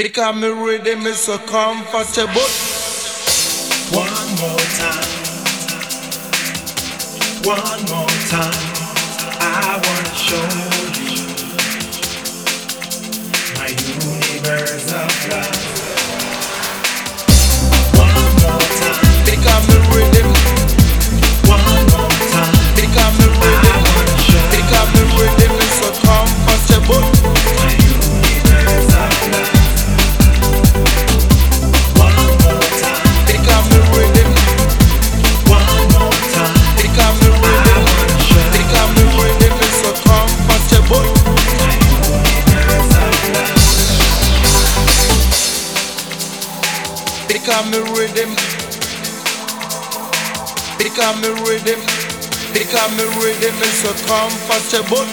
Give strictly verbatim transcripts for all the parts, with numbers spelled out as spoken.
Because me rhythm is so comfortable. One more time, one more time. I wanna show you my universe of love. One more time, Because me rhythm, one more time. because me I rhythm, wanna show because me rhythm is so comfortable. my universe of love. One more time, Because me rhythm, one more time. because me I rhythm, wanna show because me rhythm is so comfortable. my universe of love. Because me rhythm, because me rhythm, because me rhythm is so comfortable.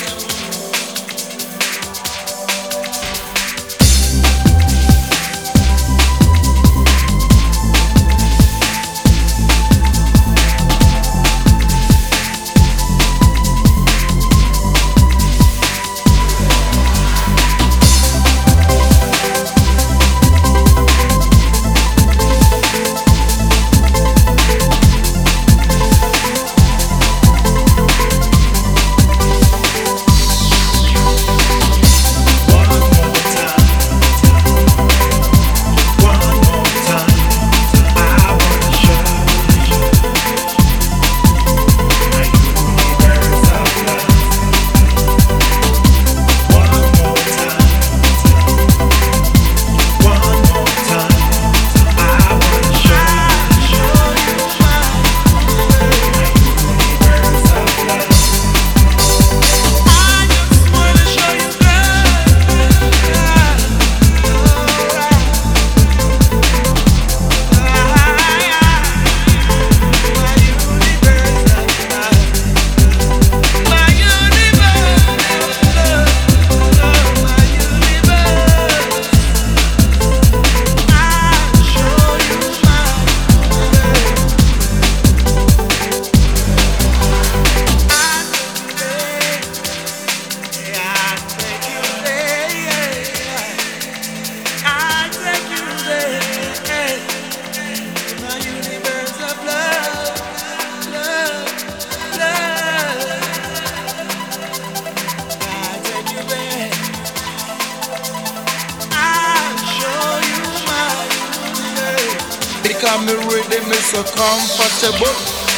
Because me rhythm is so comfortable.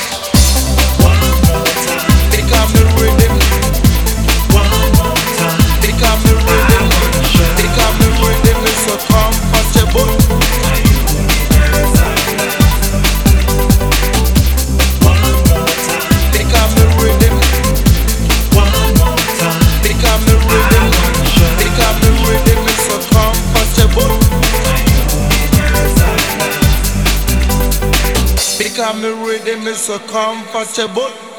Because me rhythm, because me rhythm, because me rhythm is so comfortable. Because me rhythm, because me rhythm, because me rhythm is so comfortable. Because me rhythm is so comfortable.